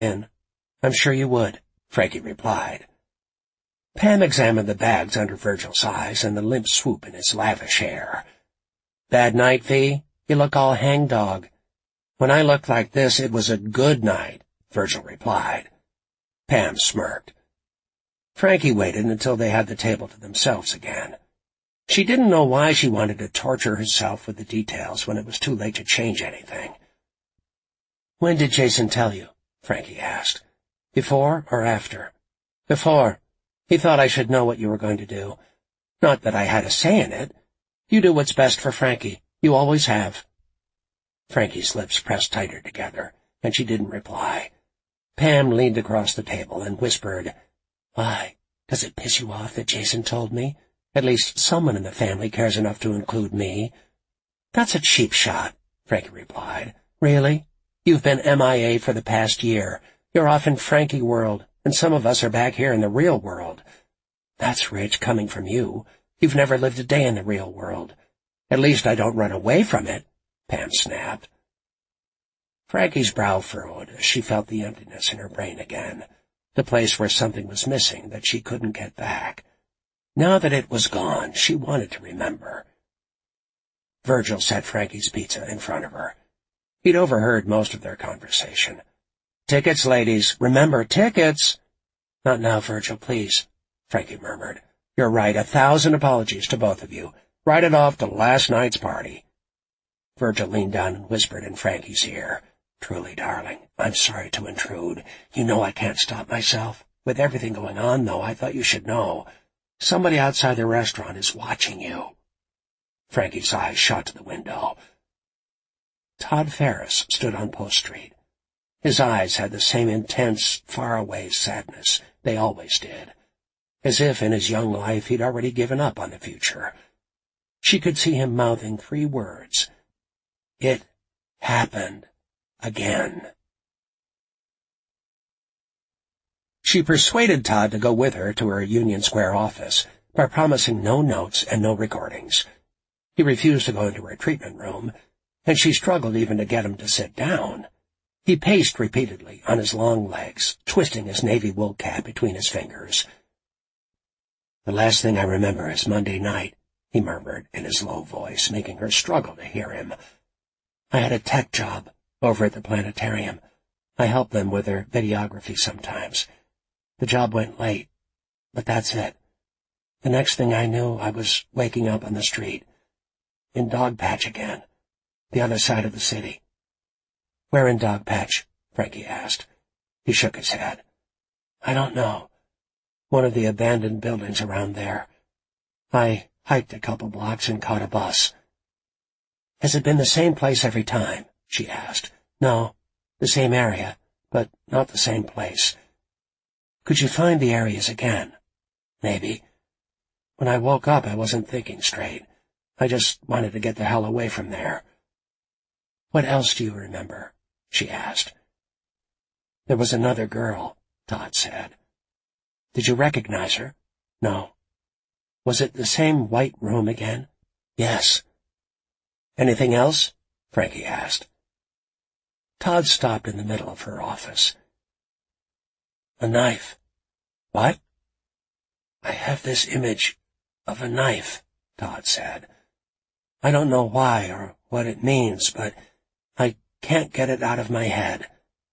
"In. I'm sure you would," Frankie replied. Pam examined the bags under Virgil's eyes and the limp swoop in his lavish air. "Bad night, V? You look all hangdog." "When I looked like this, it was a good night," Virgil replied. Pam smirked. Frankie waited until they had the table to themselves again. She didn't know why she wanted to torture herself with the details when it was too late to change anything. "When did Jason tell you?" Frankie asked. "Before or after?" "Before. He thought I should know what you were going to do. Not that I had a say in it. You do what's best for Frankie. You always have." Frankie's lips pressed tighter together, and she didn't reply. Pam leaned across the table and whispered, "Why, does it piss you off that Jason told me? At least someone in the family cares enough to include me." "That's a cheap shot," Frankie replied. "Really? You've been MIA for the past year. You're off in Frankie world, and some of us are back here in the real world. That's rich coming from you. You've never lived a day in the real world. At least I don't run away from it," Pam snapped. Frankie's brow furrowed as she felt the emptiness in her brain again, the place where something was missing that she couldn't get back. Now that it was gone, she wanted to remember. Virgil set Frankie's pizza in front of her. He'd overheard most of their conversation. "Tickets, ladies. Remember, tickets!" "Not now, Virgil, please," Frankie murmured. "You're right. 1,000 apologies to both of you. Write it off to last night's party." Virgil leaned down and whispered in Frankie's ear, "Truly, darling, I'm sorry to intrude. You know I can't stop myself. With everything going on, though, I thought you should know. Somebody outside the restaurant is watching you." Frankie's eyes shot to the window. Todd Ferris stood on Post Street. His eyes had the same intense, far-away sadness they always did, as if in his young life he'd already given up on the future. She could see him mouthing 3 words. "It happened again." She persuaded Todd to go with her to her Union Square office by promising no notes and no recordings. He refused to go into her treatment room, and she struggled even to get him to sit down. He paced repeatedly on his long legs, twisting his navy wool cap between his fingers. "The last thing I remember is Monday night," he murmured in his low voice, making her struggle to hear him. "I had a tech job over at the planetarium. I help them with their videography sometimes. The job went late, but that's it. The next thing I knew, I was waking up on the street, in Dogpatch again, the other side of the city." "Where in Dogpatch?" Frankie asked. He shook his head. "I don't know. One of the abandoned buildings around there. I hiked a couple blocks and caught a bus." "Has it been the same place every time?" she asked. "No, the same area, but not the same place." "Could you find the areas again?" "Maybe. When I woke up, I wasn't thinking straight. I just wanted to get the hell away from there." "What else do you remember?" she asked. "There was another girl," Todd said. "Did you recognize her?" "No." "Was it the same white room again?" "Yes." "Anything else?" Frankie asked. Todd stopped in the middle of her office. "A knife." "What?" "I have this image of a knife," Todd said. "I don't know why or what it means, but I can't get it out of my head."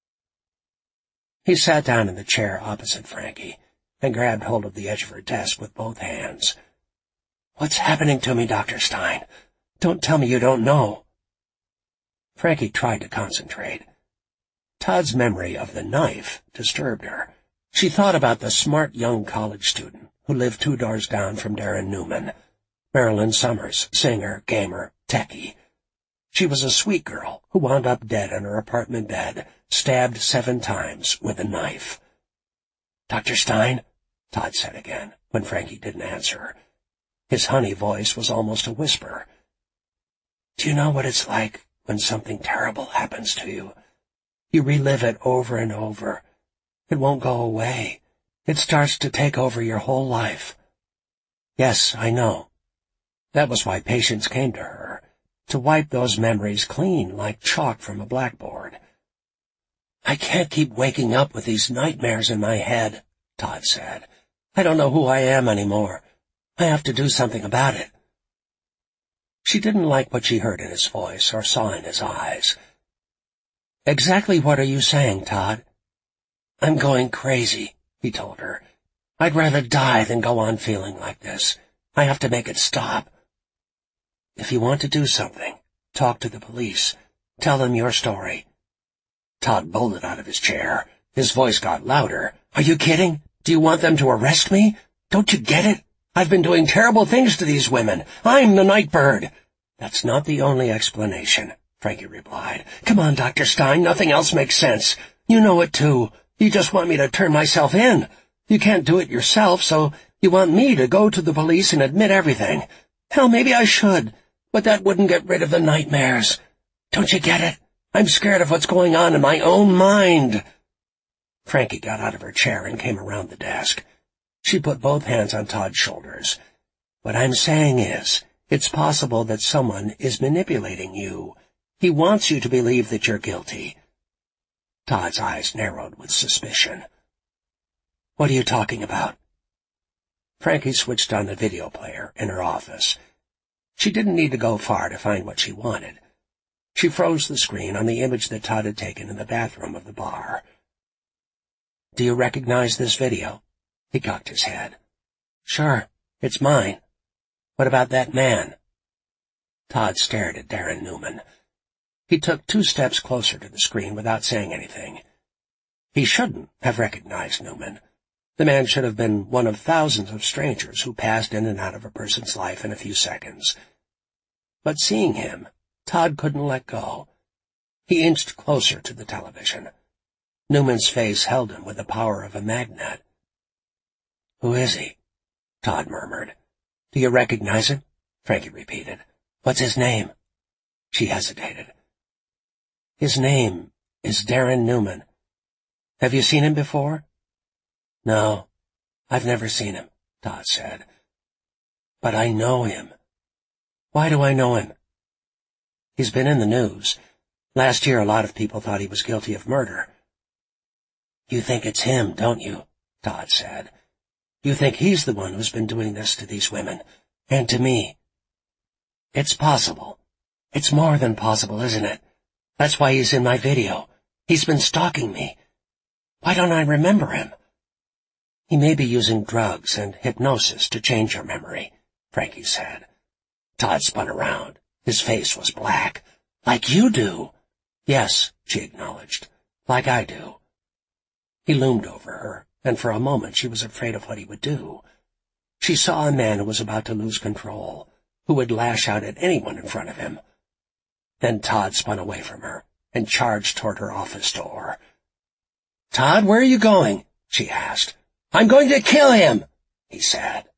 He sat down in the chair opposite Frankie and grabbed hold of the edge of her desk with both hands. "What's happening to me, Dr. Stein? Don't tell me you don't know." Frankie tried to concentrate. Todd's memory of the knife disturbed her. She thought about the smart young college student who lived 2 doors down from Darren Newman, Marilyn Summers, singer, gamer, techie. She was a sweet girl who wound up dead in her apartment bed, stabbed 7 times with a knife. "Dr. Stein?" Todd said again, when Frankie didn't answer. His honey voice was almost a whisper. "Do you know what it's like when something terrible happens to you? You relive it over and over. It won't go away. It starts to take over your whole life." "Yes, I know." That was why patients came to her, to wipe those memories clean like chalk from a blackboard. "I can't keep waking up with these nightmares in my head," Todd said. "I don't know who I am anymore. I have to do something about it." She didn't like what she heard in his voice or saw in his eyes. "Exactly what are you saying, Todd?" "I'm going crazy," he told her. "I'd rather die than go on feeling like this. I have to make it stop." "If you want to do something, talk to the police. Tell them your story." Todd bolted out of his chair. His voice got louder. "Are you kidding? Do you want them to arrest me? Don't you get it? I've been doing terrible things to these women. I'm the Nightbird." "That's not the only explanation," Frankie replied. "Come on, Dr. Stein, nothing else makes sense. You know it too. You just want me to turn myself in. You can't do it yourself, so you want me to go to the police and admit everything. Hell, maybe I should, but that wouldn't get rid of the nightmares. Don't you get it? I'm scared of what's going on in my own mind." Frankie got out of her chair and came around the desk. She put both hands on Todd's shoulders. "What I'm saying is, it's possible that someone is manipulating you. He wants you to believe that you're guilty." Todd's eyes narrowed with suspicion. "What are you talking about?" Frankie switched on the video player in her office. She didn't need to go far to find what she wanted. She froze the screen on the image that Todd had taken in the bathroom of the bar. "Do you recognize this video?" He cocked his head. "Sure, it's mine. What about that man?" Todd stared at Darren Newman. He took 2 steps closer to the screen without saying anything. He shouldn't have recognized Newman. The man should have been one of thousands of strangers who passed in and out of a person's life in a few seconds. But seeing him, Todd couldn't let go. He inched closer to the television. Newman's face held him with the power of a magnet. "Who is he?" Todd murmured. "Do you recognize him?" Frankie repeated. "What's his name?" She hesitated. "His name is Darren Newman. Have you seen him before?" "No, I've never seen him," Todd said. "But I know him." "Why do I know him?" "He's been in the news. Last year a lot of people thought he was guilty of murder." "You think it's him, don't you?" Todd said. "You think he's the one who's been doing this to these women, and to me." "It's possible. It's more than possible, isn't it? That's why he's in my video. He's been stalking me. Why don't I remember him?" "He may be using drugs and hypnosis to change your memory," Frankie said. Todd spun around. His face was black. "Like you do?" "Yes," she acknowledged. "Like I do." He loomed over her, and for a moment she was afraid of what he would do. She saw a man who was about to lose control, who would lash out at anyone in front of him. Then Todd spun away from her and charged toward her office door. "Todd, where are you going?" she asked. "I'm going to kill him," he said.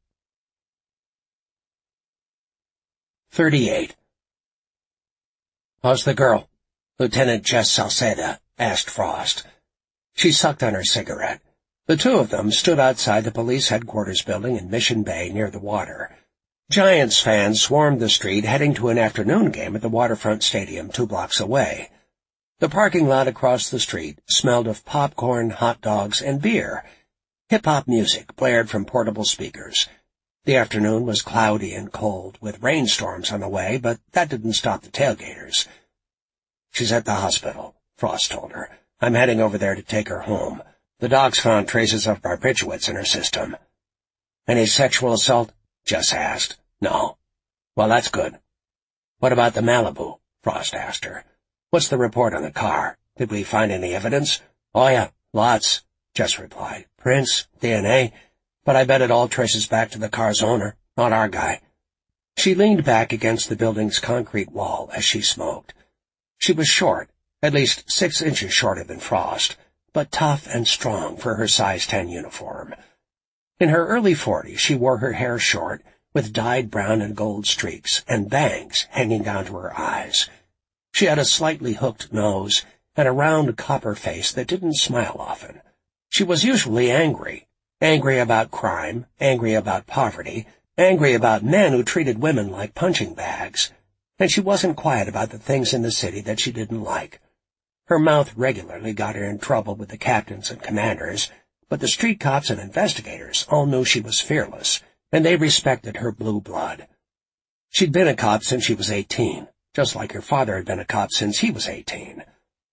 38. "How's the girl?" Lieutenant Jess Salceda asked Frost. She sucked on her cigarette. The 2 of them stood outside the police headquarters building in Mission Bay near the water. Giants fans swarmed the street heading to an afternoon game at the waterfront stadium 2 blocks away. The parking lot across the street smelled of popcorn, hot dogs, and beer. Hip-hop music blared from portable speakers. The afternoon was cloudy and cold, with rainstorms on the way, but that didn't stop the tailgaters. "She's at the hospital," Frost told her. "I'm heading over there to take her home. The docs found traces of barbiturates in her system." "Any sexual assault?" Jess asked. "No." "Well, that's good." "What about the Malibu?" Frost asked her. "What's the report on the car? Did we find any evidence?" "Oh, yeah, lots," Jess replied. "Prints, DNA, but I bet it all traces back to the car's owner, not our guy." She leaned back against the building's concrete wall as she smoked. She was short, at least 6 inches shorter than Frost, but tough and strong for her size 10 uniform. In her early 40s, she wore her hair short, with dyed brown and gold streaks and bangs hanging down to her eyes. She had a slightly hooked nose and a round copper face that didn't smile often. She was usually angry about crime, angry about poverty, angry about men who treated women like punching bags, and she wasn't quiet about the things in the city that she didn't like. Her mouth regularly got her in trouble with the captains and commanders, but the street cops and investigators all knew she was fearless, and they respected her blue blood. She'd been a cop since she was 18, just like her father had been a cop since he was 18.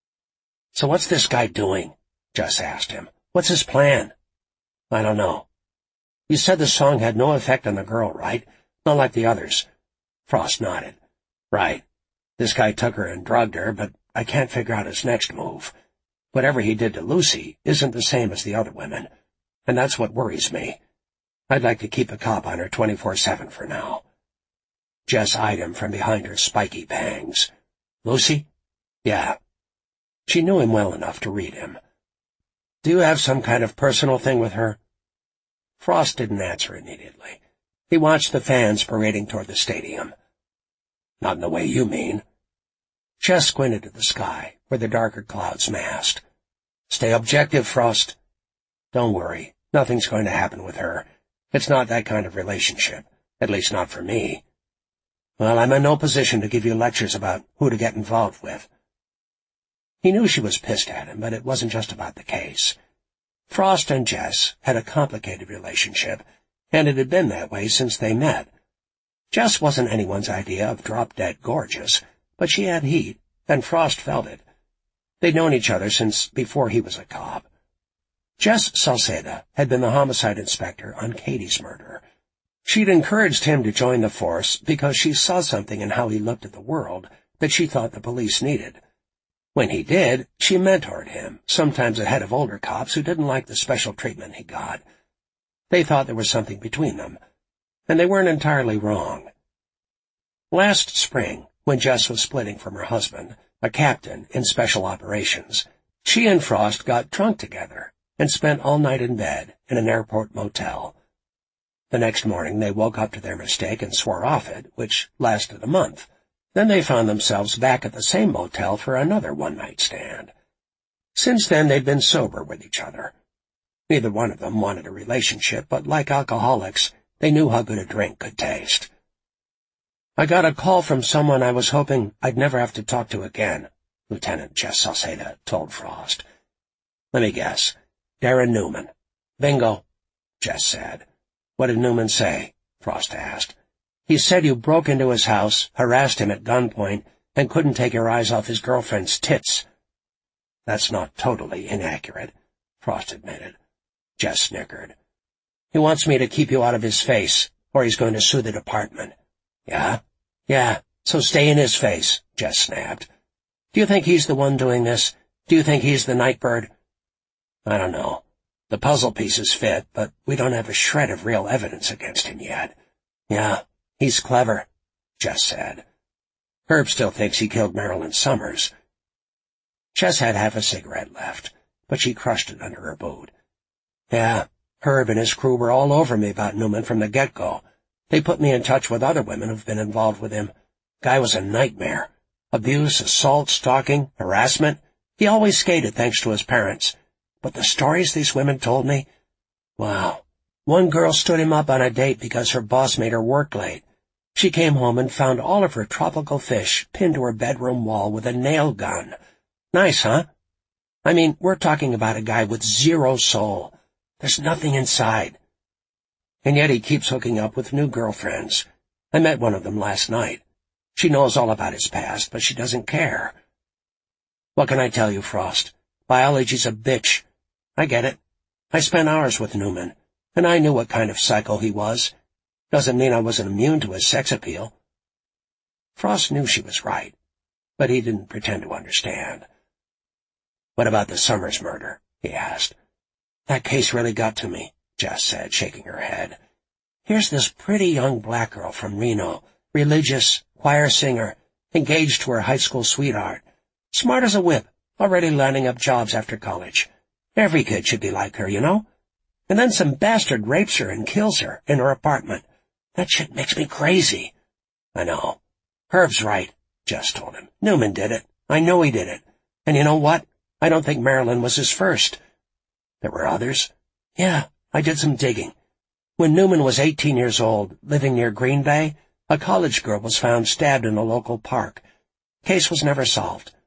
"So what's this guy doing?" Jess asked him. "What's his plan?" "I don't know." "You said the song had no effect on the girl, right? Not like the others." Frost nodded. "Right. This guy took her and drugged her, but I can't figure out his next move. Whatever he did to Lucy isn't the same as the other women, and that's what worries me. I'd like to keep a cop on her 24/7 for now." Jess eyed him from behind her spiky bangs. "Lucy?" "Yeah." She knew him well enough to read him. "Do you have some kind of personal thing with her?" Frost didn't answer immediately. He watched the fans parading toward the stadium. "Not in the way you mean." Jess squinted at the sky, where the darker clouds massed. "Stay objective, Frost." "Don't worry. Nothing's going to happen with her. It's not that kind of relationship. At least not for me." "Well, I'm in no position to give you lectures about who to get involved with." He knew she was pissed at him, but it wasn't just about the case. Frost and Jess had a complicated relationship, and it had been that way since they met. Jess wasn't anyone's idea of drop-dead gorgeous, but she had heat, and Frost felt it. They'd known each other since before he was a cop. Jess Salceda had been the homicide inspector on Katie's murder. She'd encouraged him to join the force because she saw something in how he looked at the world that she thought the police needed. When he did, she mentored him, sometimes ahead of older cops who didn't like the special treatment he got. They thought there was something between them, and they weren't entirely wrong. Last spring, when Jess was splitting from her husband, a captain in special operations, she and Frost got drunk together and spent all night in bed in an airport motel. The next morning they woke up to their mistake and swore off it, which lasted a month. Then they found themselves back at the same motel for another one-night stand. Since then they'd been sober with each other. Neither one of them wanted a relationship, but like alcoholics, they knew how good a drink could taste. "I got a call from someone I was hoping I'd never have to talk to again," Lieutenant Jess Salceda told Frost. "Let me guess. Darren Newman." "Bingo," Jess said. "What did Newman say?" Frost asked. "He said you broke into his house, harassed him at gunpoint, and couldn't take your eyes off his girlfriend's tits." "That's not totally inaccurate," Frost admitted. Jess snickered. "He wants me to keep you out of his face, or he's going to sue the department." "Yeah?" "Yeah, so stay in his face," Jess snapped. "Do you think he's the one doing this? Do you think he's the Nightbird?" "I don't know. The puzzle pieces fit, but we don't have a shred of real evidence against him yet." "Yeah, he's clever," Jess said. "Herb still thinks he killed Marilyn Summers." Jess had half a cigarette left, but she crushed it under her boot. "Yeah, Herb and his crew were all over me about Newman from the get-go. They put me in touch with other women who've been involved with him. Guy was a nightmare. Abuse, assault, stalking, harassment. He always skated thanks to his parents. But the stories these women told me, wow. One girl stood him up on a date because her boss made her work late. She came home and found all of her tropical fish pinned to her bedroom wall with a nail gun. Nice, huh? I mean, we're talking about a guy with zero soul. There's nothing inside. And yet he keeps hooking up with new girlfriends. I met one of them last night. She knows all about his past, but she doesn't care." "What can I tell you, Frost? Biology's a bitch. I get it. I spent hours with Newman, and I knew what kind of psycho he was. Doesn't mean I wasn't immune to his sex appeal." Frost knew she was right, but he didn't pretend to understand. "What about the Summers murder?" he asked. "That case really got to me," Jess said, shaking her head. "Here's this pretty young black girl from Reno, religious, choir singer, engaged to her high school sweetheart, smart as a whip, already lining up jobs after college. Every kid should be like her, you know? And then some bastard rapes her and kills her in her apartment. That shit makes me crazy." "I know. Herb's right," Jess told him. "Newman did it. I know he did it. And you know what? I don't think Marilyn was his first." "There were others?" "Yeah, I did some digging. When Newman was 18 years old, living near Green Bay, a college girl was found stabbed in a local park. Case was never solved.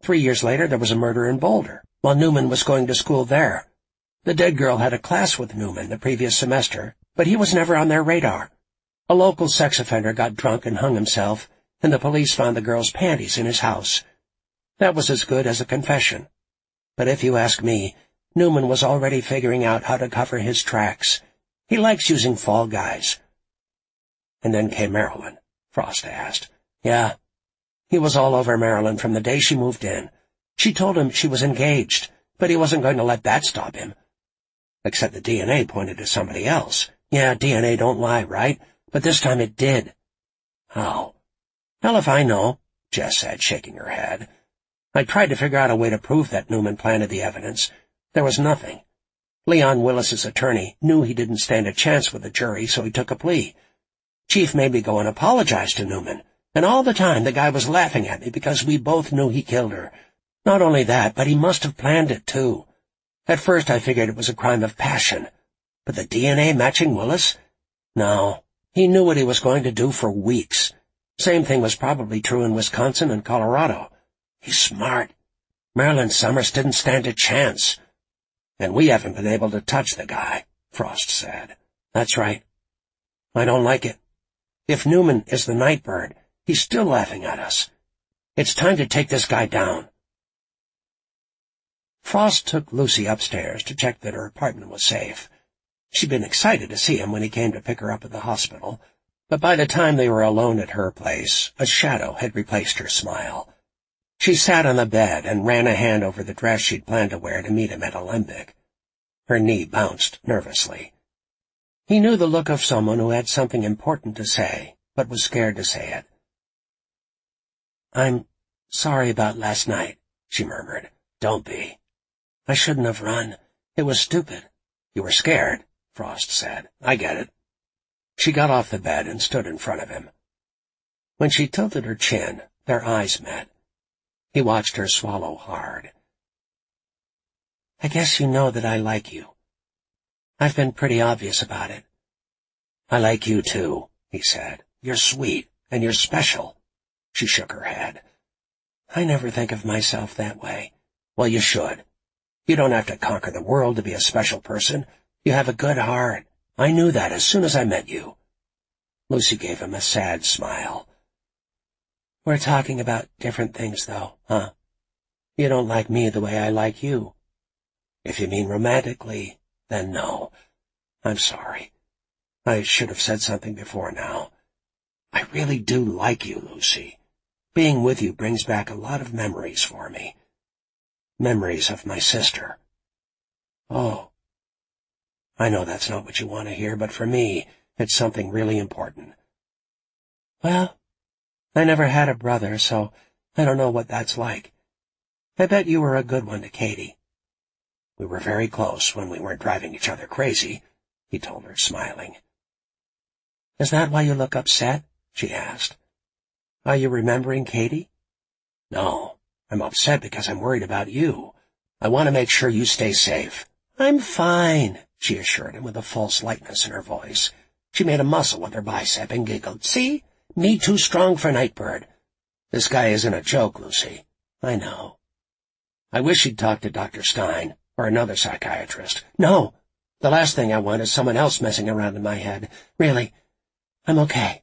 3 years later, there was a murder in Boulder, while Newman was going to school there. The dead girl had a class with Newman the previous semester, but he was never on their radar. A local sex offender got drunk and hung himself, and the police found the girl's panties in his house. That was as good as a confession. But if you ask me, Newman was already figuring out how to cover his tracks. He likes using fall guys. And then came Marilyn, Frost asked. Yeah. He was all over Marilyn from the day she moved in. She told him she was engaged, but he wasn't going to let that stop him. Except the DNA pointed to somebody else. Yeah, DNA don't lie, right? But this time it did. How? Hell if I know, Jess said, shaking her head. I tried to figure out a way to prove that Newman planted the evidence. There was nothing. Leon Willis's attorney knew he didn't stand a chance with the jury, so he took a plea. Chief made me go and apologize to Newman, and all the time the guy was laughing at me because we both knew he killed her. Not only that, but he must have planned it, too. At first I figured it was a crime of passion. But the DNA matching Willis? No. He knew what he was going to do for weeks. Same thing was probably true in Wisconsin and Colorado. He's smart. Marilyn Summers didn't stand a chance. And we haven't been able to touch the guy, Frost said. That's right. I don't like it. If Newman is the Nightbird, he's still laughing at us. It's time to take this guy down. Frost took Lucy upstairs to check that her apartment was safe. She'd been excited to see him when he came to pick her up at the hospital, but by the time they were alone at her place, a shadow had replaced her smile. She sat on the bed and ran a hand over the dress she'd planned to wear to meet him at Alembic. Her knee bounced nervously. He knew the look of someone who had something important to say, but was scared to say it. I'm sorry about last night, she murmured. Don't be. I shouldn't have run. It was stupid. You were scared, Frost said. I get it. She got off the bed and stood in front of him. When she tilted her chin, their eyes met. He watched her swallow hard. I guess you know that I like you. I've been pretty obvious about it. I like you too, he said. You're sweet, and you're special. She shook her head. I never think of myself that way. Well, you should. You don't have to conquer the world to be a special person. You have a good heart. I knew that as soon as I met you. Lucy gave him a sad smile. We're talking about different things, though, huh? You don't like me the way I like you. If you mean romantically, then no. I'm sorry. I should have said something before now. I really do like you, Lucy. Being with you brings back a lot of memories for me. Memories of my sister. Oh. I know that's not what you want to hear, but for me, it's something really important. Well, I never had a brother, so I don't know what that's like. I bet you were a good one to Katie. We were very close when we weren't driving each other crazy, he told her, smiling. Is that why you look upset? She asked. Are you remembering Katie? No, I'm upset because I'm worried about you. I want to make sure you stay safe. I'm fine, she assured him with a false lightness in her voice. She made a muscle with her bicep and giggled. See? Me too strong for Nightbird. This guy isn't a joke, Lucy. I know. I wish you'd talk to Dr. Stein, or another psychiatrist. No, the last thing I want is someone else messing around in my head. Really, I'm okay.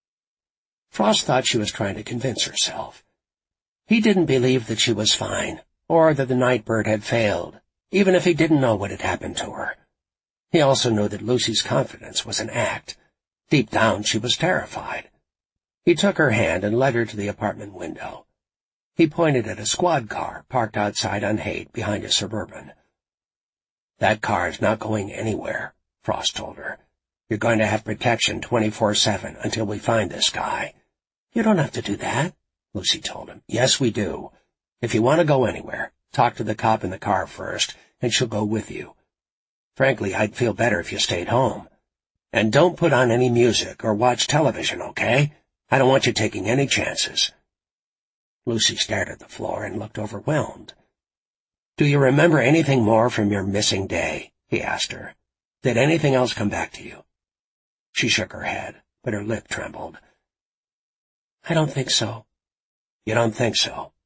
Frost thought she was trying to convince herself. He didn't believe that she was fine, or that the Nightbird had failed, even if he didn't know what had happened to her. He also knew that Lucy's confidence was an act. Deep down, she was terrified. He took her hand and led her to the apartment window. He pointed at a squad car parked outside on Haight behind a Suburban. That car is not going anywhere, Frost told her. You're going to have protection 24/7 until we find this guy. You don't have to do that, Lucy told him. Yes, we do. If you want to go anywhere, talk to the cop in the car first, and she'll go with you. Frankly, I'd feel better if you stayed home. And don't put on any music or watch television, okay? I don't want you taking any chances. Lucy stared at the floor and looked overwhelmed. Do you remember anything more from your missing day? He asked her. Did anything else come back to you? She shook her head, but her lip trembled. I don't think so. You don't think so?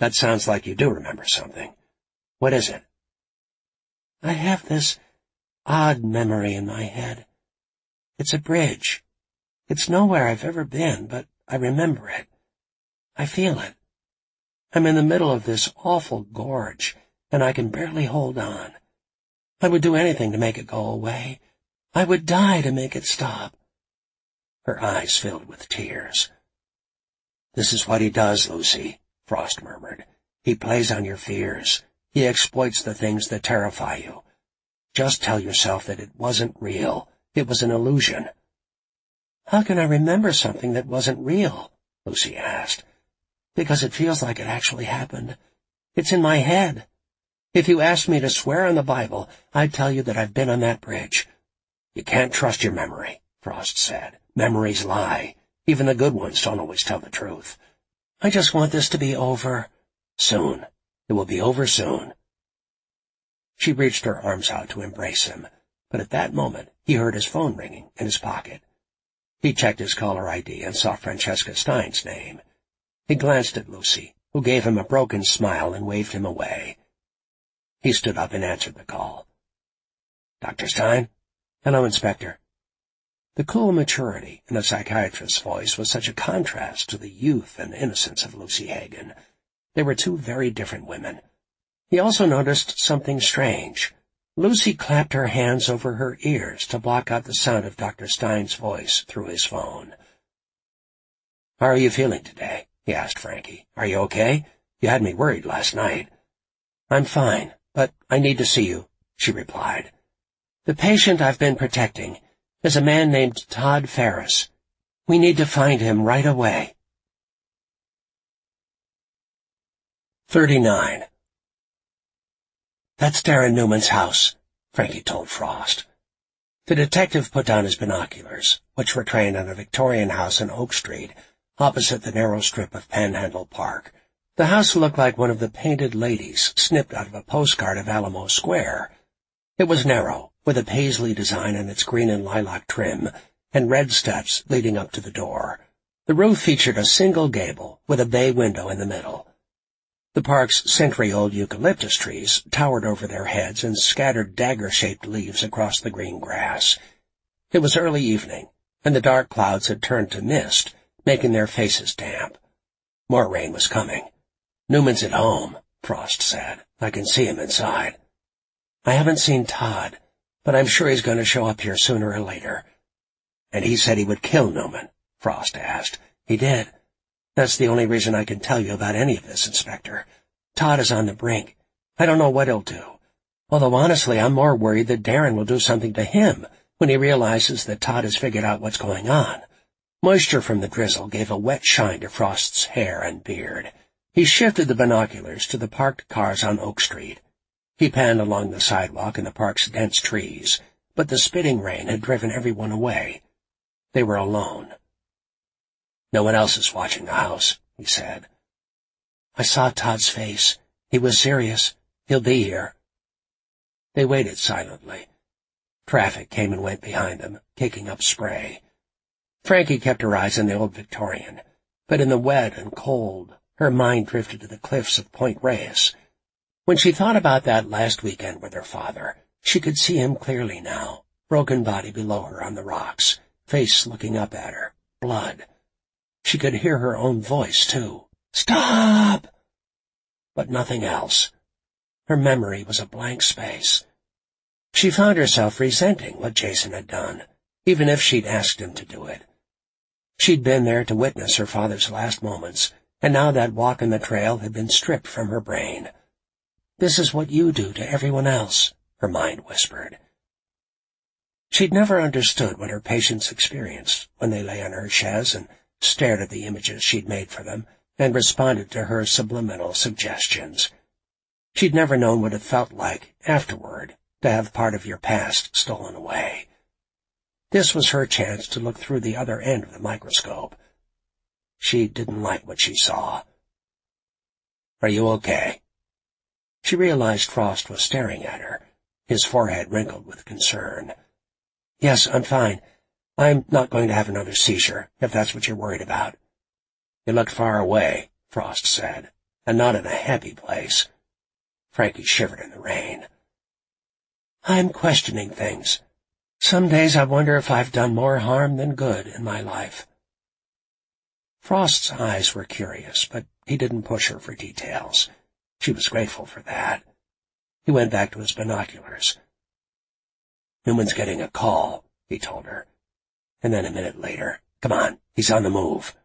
That sounds like you do remember something. What is it? I have this odd memory in my head. It's a bridge. It's nowhere I've ever been, but I remember it. I feel it. I'm in the middle of this awful gorge, and I can barely hold on. I would do anything to make it go away. I would die to make it stop. Her eyes filled with tears. This is what he does, Lucy, Frost murmured. He plays on your fears. He exploits the things that terrify you. Just tell yourself that it wasn't real. It was an illusion. How can I remember something that wasn't real? Lucy asked. Because it feels like it actually happened. It's in my head. If you asked me to swear on the Bible, I'd tell you that I've been on that bridge. You can't trust your memory, Frost said. Memories lie. Even the good ones don't always tell the truth. I just want this to be over. Soon. It will be over soon. She reached her arms out to embrace him, but at that moment he heard his phone ringing in his pocket. He checked his caller ID and saw Francesca Stein's name. He glanced at Lucy, who gave him a broken smile and waved him away. He stood up and answered the call. Dr. Stein? Hello, Inspector. The cool maturity in the psychiatrist's voice was such a contrast to the youth and innocence of Lucy Hagen. They were two very different women. He also noticed something strange. Lucy clapped her hands over her ears to block out the sound of Dr. Stein's voice through his phone. How are you feeling today? He asked Frankie. Are you okay? You had me worried last night. I'm fine, but I need to see you, she replied. The patient I've been protecting is a man named Todd Ferris. We need to find him right away. 39. That's Darren Newman's house, Frankie told Frost. The detective put down his binoculars, which were trained on a Victorian house in Oak Street, opposite the narrow strip of Panhandle Park. The house looked like one of the painted ladies snipped out of a postcard of Alamo Square. It was narrow, with a paisley design on its green and lilac trim, and red steps leading up to the door. The roof featured a single gable, with a bay window in the middle. The park's century-old eucalyptus trees towered over their heads and scattered dagger-shaped leaves across the green grass. It was early evening, and the dark clouds had turned to mist, making their faces damp. More rain was coming. Newman's at home, Frost said. I can see him inside. I haven't seen Todd, but I'm sure he's going to show up here sooner or later. And he said he would kill Newman, Frost asked. He did. That's the only reason I can tell you about any of this, Inspector. Todd is on the brink. I don't know what he'll do. Although honestly, I'm more worried that Darren will do something to him when he realizes that Todd has figured out what's going on. Moisture from the drizzle gave a wet shine to Frost's hair and beard. He shifted the binoculars to the parked cars on Oak Street. He panned along the sidewalk and the park's dense trees, but the spitting rain had driven everyone away. They were alone. No one else is watching the house, he said. I saw Todd's face. He was serious. He'll be here. They waited silently. Traffic came and went behind them, kicking up spray. Frankie kept her eyes on the old Victorian, but in the wet and cold, her mind drifted to the cliffs of Point Reyes. When she thought about that last weekend with her father, she could see him clearly now, broken body below her on the rocks, face looking up at her, blood. She could hear her own voice, too. Stop! But nothing else. Her memory was a blank space. She found herself resenting what Jason had done, even if she'd asked him to do it. She'd been there to witness her father's last moments, and now that walk in the trail had been stripped from her brain. This is what you do to everyone else, her mind whispered. She'd never understood what her patients experienced when they lay on her chaise and stared at the images she'd made for them and responded to her subliminal suggestions. She'd never known what it felt like, afterward, to have part of your past stolen away. This was her chance to look through the other end of the microscope. She didn't like what she saw. Are you okay? She realized Frost was staring at her, his forehead wrinkled with concern. Yes, I'm fine. I'm not going to have another seizure, if that's what you're worried about. You looked far away, Frost said. and not in a happy place. Frankie shivered in the rain. I'm questioning things. Some days I wonder if I've done more harm than good in my life. Frost's eyes were curious, but he didn't push her for details. She was grateful for that. He went back to his binoculars. Newman's getting a call, he told her. And then a minute later, come on, he's on the move.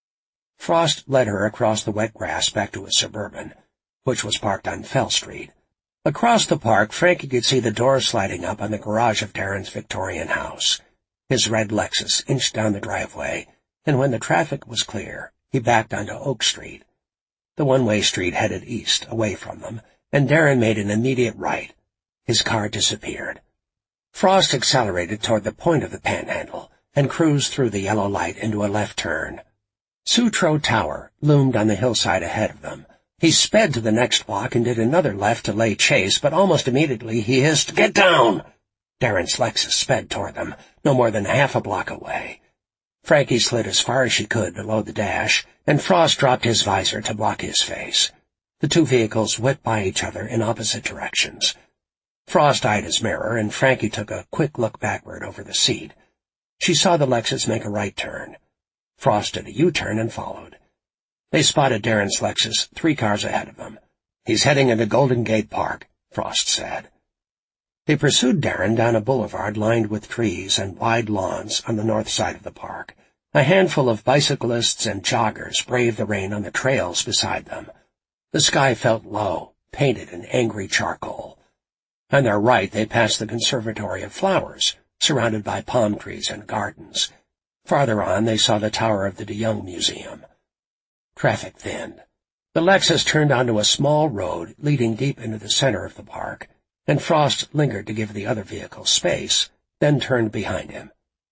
Frost led her across the wet grass back to his Suburban, which was parked on Fell Street. Across the park, Frankie could see the door sliding up on the garage of Darren's Victorian house. His red Lexus inched down the driveway, and when the traffic was clear, he backed onto Oak Street. The one-way street headed east, away from them, and Darren made an immediate right. His car disappeared. Frost accelerated toward the point of the panhandle and cruised through the yellow light into a left turn. Sutro Tower loomed on the hillside ahead of them. He sped to the next block and did another left to lay chase, but almost immediately he hissed, "Get down!" Darren's Lexus sped toward them, no more than half a block away. Frankie slid as far as she could below the dash, and Frost dropped his visor to block his face. The two vehicles whipped by each other in opposite directions. Frost eyed his mirror, and Frankie took a quick look backward over the seat. She saw the Lexus make a right turn. Frost did a U-turn and followed. They spotted Darren's Lexus 3 cars ahead of them. "He's heading into Golden Gate Park," Frost said. They pursued Darren down a boulevard lined with trees and wide lawns on the north side of the park. A handful of bicyclists and joggers braved the rain on the trails beside them. The sky felt low, painted in angry charcoal. On their right, they passed the Conservatory of Flowers, surrounded by palm trees and gardens. Farther on, they saw the tower of the De Young Museum. Traffic thinned. The Lexus turned onto a small road leading deep into the center of the park, and Frost lingered to give the other vehicle space, then turned behind him.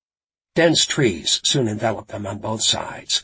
Dense trees soon enveloped them on both sides.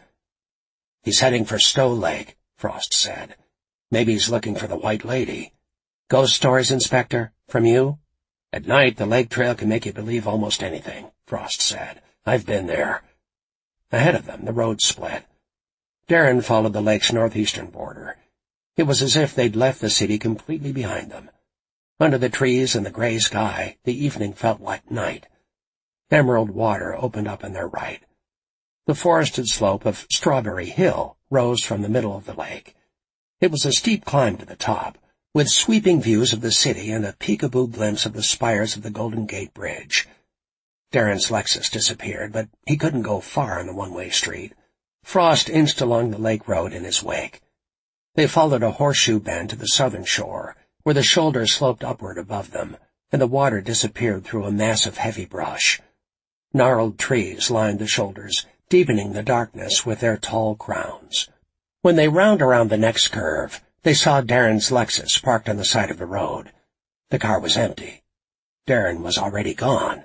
"He's heading for Stowe Lake," Frost said. "Maybe he's looking for the White Lady." "Ghost stories, Inspector? From you?" "At night, the lake trail can make you believe almost anything," Frost said. "I've been there." Ahead of them, the road split. Darren followed the lake's northeastern border. It was as if they'd left the city completely behind them. Under the trees and the gray sky, the evening felt like night. Emerald water opened up on their right. The forested slope of Strawberry Hill rose from the middle of the lake. It was a steep climb to the top, with sweeping views of the city and a peekaboo glimpse of the spires of the Golden Gate Bridge. Darren's Lexus disappeared, but he couldn't go far on the one-way street. Frost inched along the lake road in his wake. They followed a horseshoe bend to the southern shore, where the shoulder sloped upward above them, and the water disappeared through a mass of heavy brush. Gnarled trees lined the shoulders, deepening the darkness with their tall crowns. When they rounded around the next curve, they saw Darren's Lexus parked on the side of the road. The car was empty. Darren was already gone.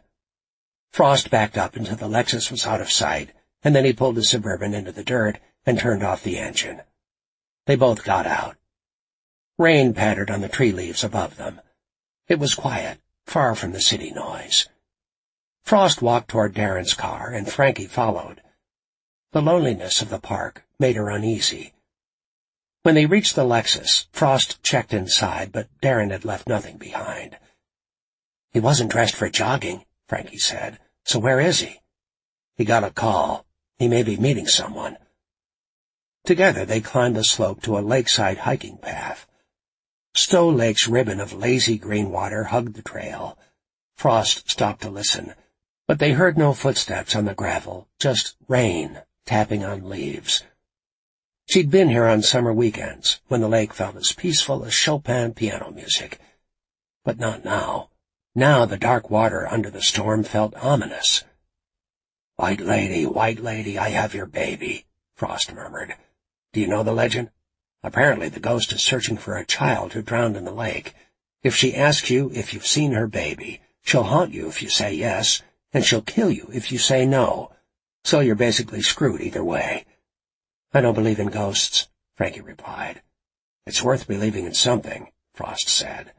Frost backed up until the Lexus was out of sight, and then he pulled the Suburban into the dirt and turned off the engine. They both got out. Rain pattered on the tree leaves above them. It was quiet, far from the city noise. Frost walked toward Darren's car, and Frankie followed. The loneliness of the park made her uneasy. When they reached the Lexus, Frost checked inside, but Darren had left nothing behind. "He wasn't dressed for jogging," Frankie said. "So where is he?" "He got a call. He may be meeting someone." Together they climbed the slope to a lakeside hiking path. Stowe Lake's ribbon of lazy green water hugged the trail. Frost stopped to listen, but they heard no footsteps on the gravel, just rain tapping on leaves. She'd been here on summer weekends, when the lake felt as peaceful as Chopin piano music. But not now. Now the dark water under the storm felt ominous. White lady, I have your baby," Frost murmured. "Do you know the legend? Apparently the ghost is searching for a child who drowned in the lake. If she asks you if you've seen her baby, she'll haunt you if you say yes, and she'll kill you if you say no. So you're basically screwed either way." "I don't believe in ghosts," Frankie replied. "It's worth believing in something," Frost said.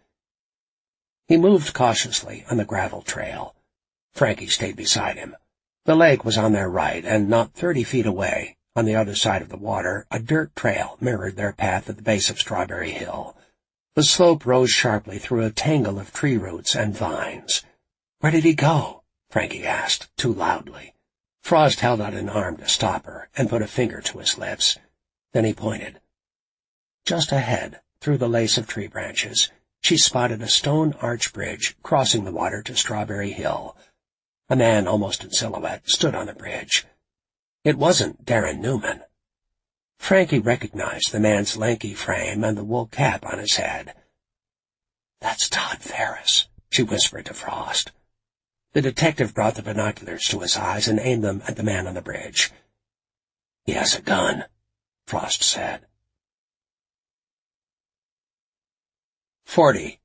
He moved cautiously on the gravel trail. Frankie stayed beside him. The lake was on their right, and not 30 feet away, On the other side of the water, a dirt trail mirrored their path at the base of Strawberry Hill. The slope rose sharply through a tangle of tree roots and vines. "Where did he go?" Frankie asked, too loudly. Frost held out an arm to stop her and put a finger to his lips. Then he pointed. Just ahead, through the lace of tree branches, she spotted a stone arch bridge crossing the water to Strawberry Hill. A man, almost in silhouette, stood on the bridge. It wasn't Darren Newman. Frankie recognized the man's lanky frame and the wool cap on his head. "That's Todd Ferris," she whispered to Frost. The detective brought the binoculars to his eyes and aimed them at the man on the bridge. "He has a gun," Frost said. 40.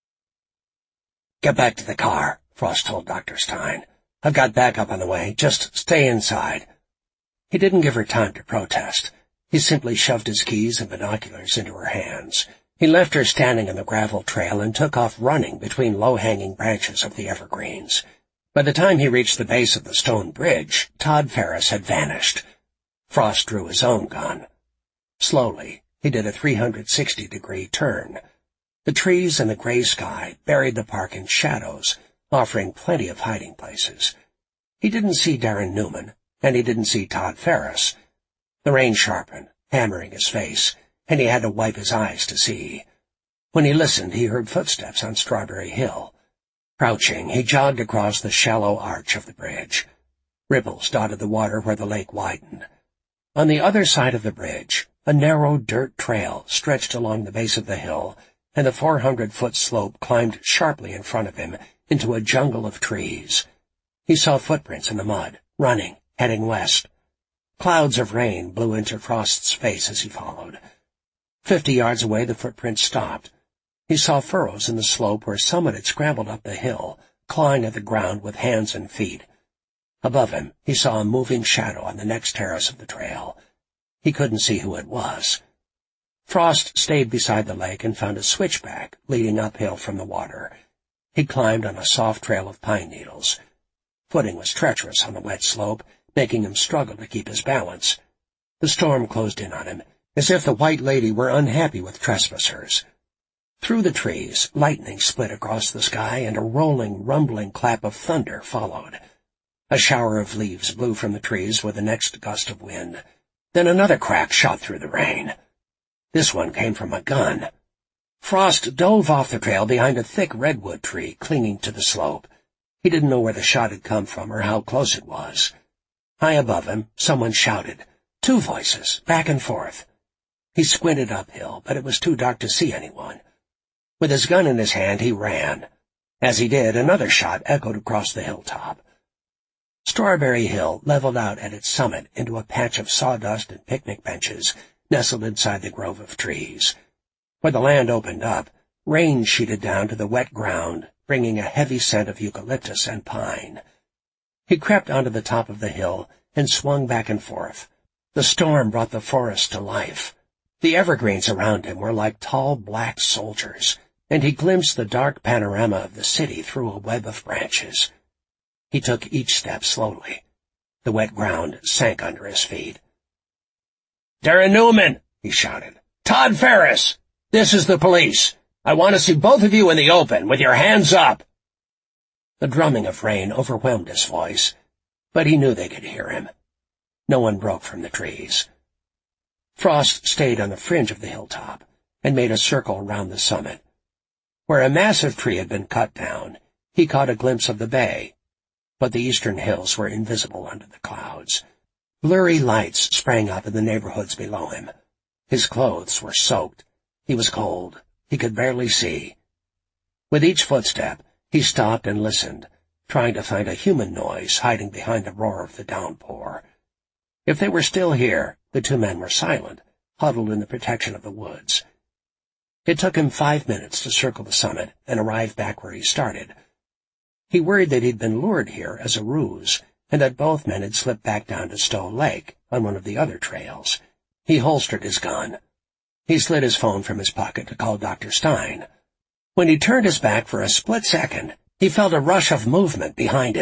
"Get back to the car," Frost told Dr. Stein. "I've got backup on the way. Just stay inside." He didn't give her time to protest. He simply shoved his keys and binoculars into her hands. He left her standing on the gravel trail and took off running between low-hanging branches of the evergreens. By the time he reached the base of the stone bridge, Todd Ferris had vanished. Frost drew his own gun. Slowly, he did a 360-degree turn. The trees and the gray sky buried the park in shadows, offering plenty of hiding places. He didn't see Darren Newman, and he didn't see Todd Ferris. The rain sharpened, hammering his face, and he had to wipe his eyes to see. When he listened, he heard footsteps on Strawberry Hill. Crouching, he jogged across the shallow arch of the bridge. Ripples dotted the water where the lake widened. On the other side of the bridge, a narrow dirt trail stretched along the base of the hill, and the 400-foot slope climbed sharply in front of him into a jungle of trees. He saw footprints in the mud, running, heading west. Clouds of rain blew into Frost's face as he followed. 50 yards away, the footprints stopped. He saw furrows in the slope where someone had scrambled up the hill, clawing at the ground with hands and feet. Above him, he saw a moving shadow on the next terrace of the trail. He couldn't see who it was. Frost stayed beside the lake and found a switchback leading uphill from the water. He climbed on a soft trail of pine needles. Footing was treacherous on the wet slope, making him struggle to keep his balance. The storm closed in on him, as if the White Lady were unhappy with trespassers. Through the trees, lightning split across the sky, and a rolling, rumbling clap of thunder followed. A shower of leaves blew from the trees with the next gust of wind. Then another crack shot through the rain. This one came from a gun. Frost dove off the trail behind a thick redwood tree clinging to the slope. He didn't know where the shot had come from or how close it was. High above him, someone shouted. 2 voices, back and forth. He squinted uphill, but it was too dark to see anyone. With his gun in his hand, he ran. As he did, another shot echoed across the hilltop. Strawberry Hill leveled out at its summit into a patch of sawdust and picnic benches nestled inside the grove of trees. Where the land opened up, rain sheeted down to the wet ground, bringing a heavy scent of eucalyptus and pine. He crept onto the top of the hill and swung back and forth. The storm brought the forest to life. The evergreens around him were like tall black soldiers, and he glimpsed the dark panorama of the city through a web of branches. He took each step slowly. The wet ground sank under his feet. "Darren Newman!" he shouted. "Todd Ferris! This is the police. I want to see both of you in the open, with your hands up." The drumming of rain overwhelmed his voice, but he knew they could hear him. No one broke from the trees. Frost stayed on the fringe of the hilltop and made a circle round the summit. Where a massive tree had been cut down, he caught a glimpse of the bay, but the eastern hills were invisible under the clouds. Blurry lights sprang up in the neighborhoods below him. His clothes were soaked. He was cold. He could barely see. With each footstep, he stopped and listened, trying to find a human noise hiding behind the roar of the downpour. If they were still here, the 2 men were silent, huddled in the protection of the woods. It took him 5 minutes to circle the summit and arrive back where he started. He worried that he'd been lured here as a ruse, and that both men had slipped back down to Stowe Lake on one of the other trails. He holstered his gun. He slid his phone from his pocket to call Dr. Stein. When he turned his back for a split second, he felt a rush of movement behind him.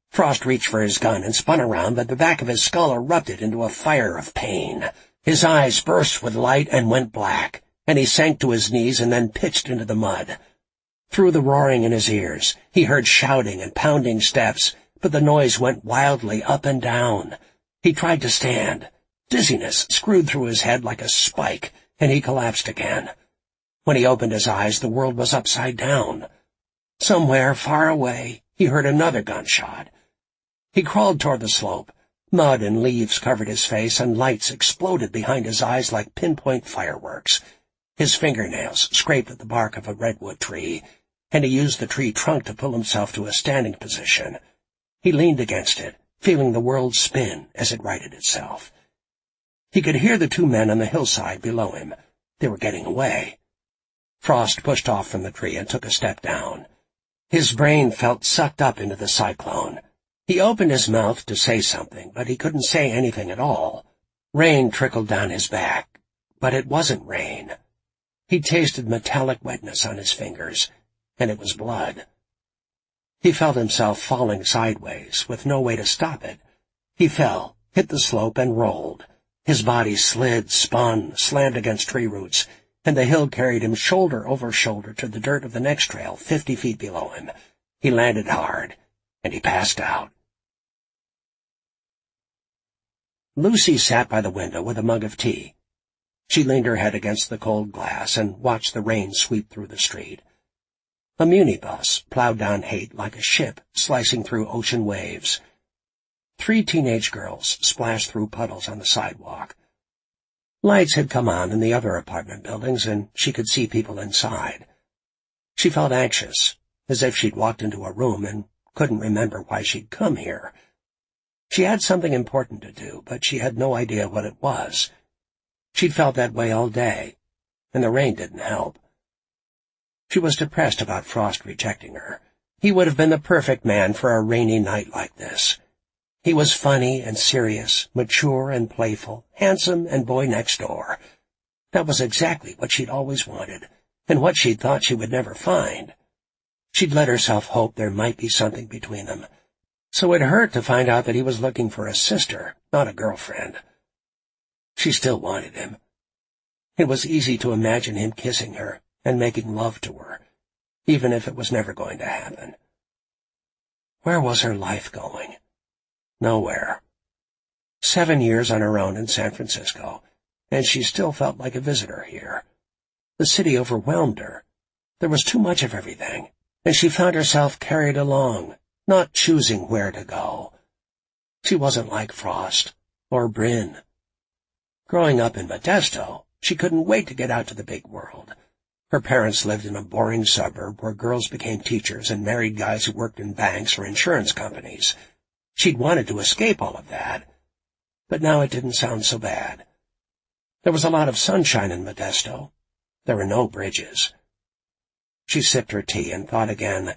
Frost reached for his gun and spun around, but the back of his skull erupted into a fire of pain. His eyes burst with light and went black, and he sank to his knees and then pitched into the mud. Through the roaring in his ears, he heard shouting and pounding steps, but the noise went wildly up and down. He tried to stand. Dizziness screwed through his head like a spike, and he collapsed again. When he opened his eyes, the world was upside down. Somewhere far away, he heard another gunshot. He crawled toward the slope. Mud and leaves covered his face, and lights exploded behind his eyes like pinpoint fireworks. His fingernails scraped at the bark of a redwood tree, and he used the tree trunk to pull himself to a standing position. He leaned against it, feeling the world spin as it righted itself. He could hear the two men on the hillside below him. They were getting away. Frost pushed off from the tree and took a step down. His brain felt sucked up into the cyclone. He opened his mouth to say something, but he couldn't say anything at all. Rain trickled down his back, but it wasn't rain. He tasted metallic wetness on his fingers, and it was blood. He felt himself falling sideways, with no way to stop it. He fell, hit the slope, and rolled. His body slid, spun, slammed against tree roots, and the hill carried him shoulder over shoulder to the dirt of the next trail 50 feet below him. He landed hard, and he passed out. Lucy sat by the window with a mug of tea. She leaned her head against the cold glass and watched the rain sweep through the street. A minibus plowed down Haight like a ship slicing through ocean waves. 3 teenage girls splashed through puddles on the sidewalk. Lights had come on in the other apartment buildings, and she could see people inside. She felt anxious, as if she'd walked into a room and couldn't remember why she'd come here. She had something important to do, but she had no idea what it was. She'd felt that way all day, and the rain didn't help. She was depressed about Frost rejecting her. He would have been the perfect man for a rainy night like this. He was funny and serious, mature and playful, handsome and boy next door. That was exactly what she'd always wanted, and what she'd thought she would never find. She'd let herself hope there might be something between them. So it hurt to find out that he was looking for a sister, not a girlfriend. She still wanted him. It was easy to imagine him kissing her and making love to her, even if it was never going to happen. Where was her life going? Nowhere. 7 years on her own in San Francisco, and she still felt like a visitor here. The city overwhelmed her. There was too much of everything, and she found herself carried along, not choosing where to go. She wasn't like Frost or Bryn. Growing up in Modesto, she couldn't wait to get out to the big world. Her parents lived in a boring suburb where girls became teachers and married guys who worked in banks or insurance companies. She'd wanted to escape all of that, but now it didn't sound so bad. There was a lot of sunshine in Modesto. There were no bridges. She sipped her tea and thought again,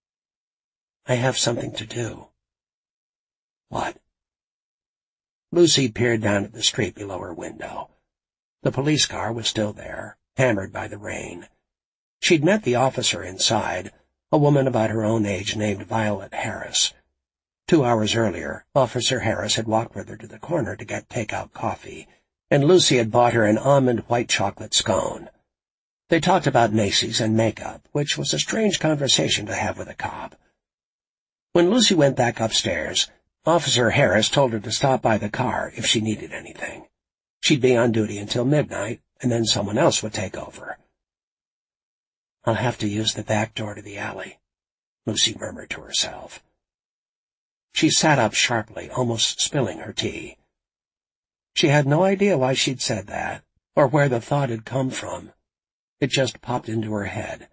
I have something to do. What? Lucy peered down at the street below her window. The police car was still there, hammered by the rain. She'd met the officer inside, a woman about her own age named Violet Harris. 2 hours earlier, Officer Harris had walked with her to the corner to get take-out coffee, and Lucy had bought her an almond white chocolate scone. They talked about Macy's and makeup, which was a strange conversation to have with a cop. When Lucy went back upstairs, Officer Harris told her to stop by the car if she needed anything. She'd be on duty until midnight, and then someone else would take over. I'll have to use the back door to the alley, Lucy murmured to herself. She sat up sharply, almost spilling her tea. She had no idea why she'd said that, or where the thought had come from. It just popped into her head.